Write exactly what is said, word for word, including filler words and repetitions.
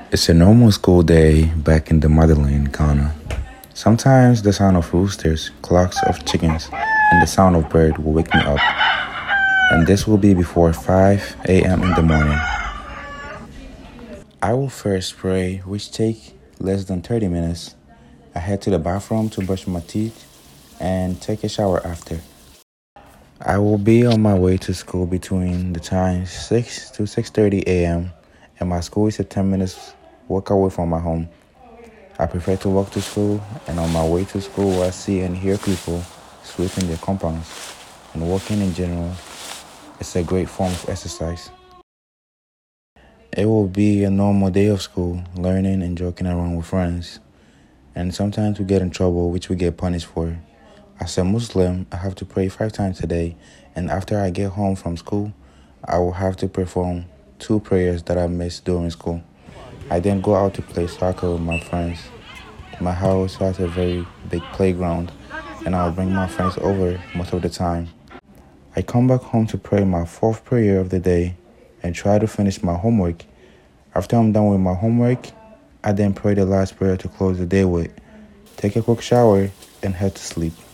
It's a normal school day back in the motherland, Ghana. Sometimes the sound of roosters, clocks of chickens, and the sound of bird will wake me up. And this will be before five a m in the morning. I will first pray, which take less than thirty minutes. I head to the bathroom to brush my teeth and take a shower after. I will be on my way to school between the times six to six thirty a m and my school is a ten minutes walk away from my home. I prefer to walk to school, and on my way to school I see and hear people sweeping their compounds, and walking in general is a great form of exercise. It will be a normal day of school, learning and joking around with friends, and sometimes we get in trouble, which we get punished for. As a Muslim, I have to pray five times a day, and after I get home from school, I will have to perform two prayers that I missed during school. I then go out to play soccer with my friends. My house has a very big playground, and I'll bring my friends over most of the time. I come back home to pray my fourth prayer of the day and try to finish my homework. After I'm done with my homework, I then pray the last prayer to close the day with, take a quick shower, and head to sleep.